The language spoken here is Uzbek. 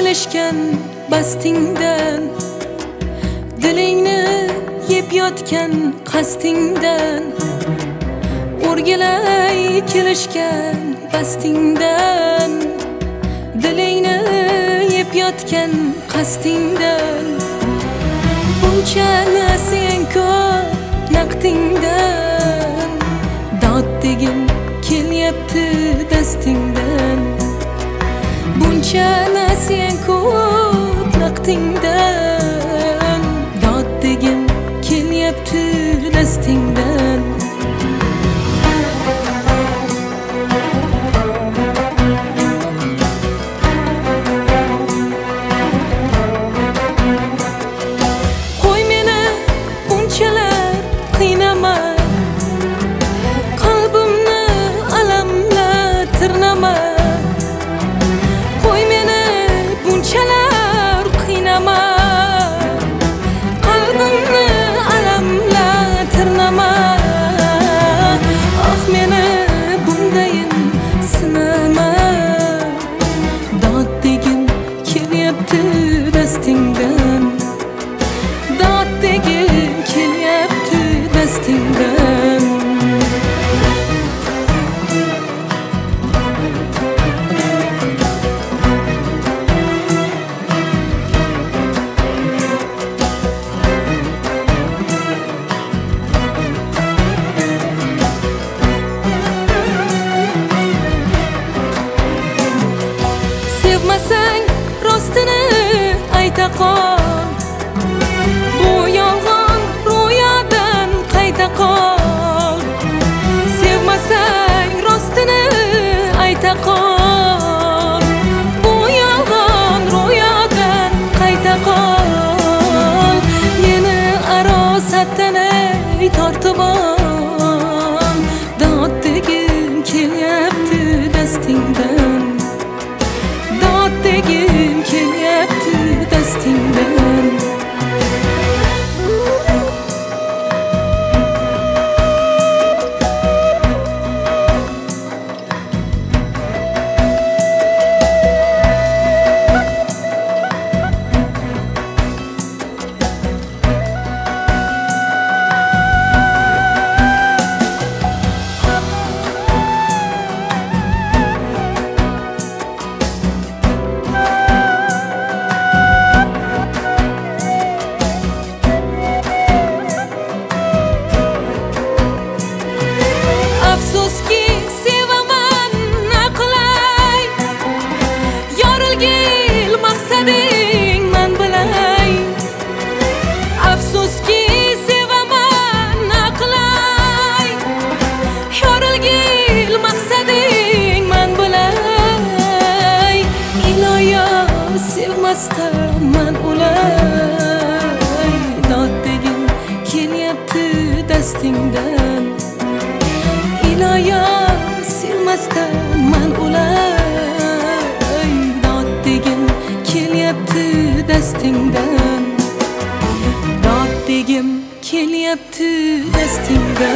kelishgan bastingdan, dilingni yeb yotgan qastingdan, o'rgilay kelishgan bastingdan, dilingni yeb yotgan qastingdan, buncha sen ko'p naqdingdan, dod degim kelyapti dastingdan, buncha sen ko'p naqdingdan, dod degim kelyapti dastingdan. Qo'y meni bunchalar qiynama, qalbimni alamla tirnama. Qo'y meni bunchalar qiynama, qalbimni alamla tirnama. Ah meni bundayin sinama, dod degim kelyapti dastingdan, dod degim kelyapti dastingdan. Sevmasang rostini ayta qol, bu yolg'on ro'yadan qayta qol. Sevmasang rostini ayta qol, bu yolg'on ro'yadan qayta qol. Meni arosatdan tortib ol, dod degim kelyapti dastingdan, dod degim kelyapti dastingdan. Afsuski sevaman aqlay, yorilgil maqsading man bilay. Afsuski sevaman aqlay, yorilgil maqsading man bilay. Iloyo sevmasdan man ulay, dod degim kelyapti dastingdan. Iloyo sevmasdan man ulay, dod degim kelyapti dastingdan, dod degim kelyapti dastingdan.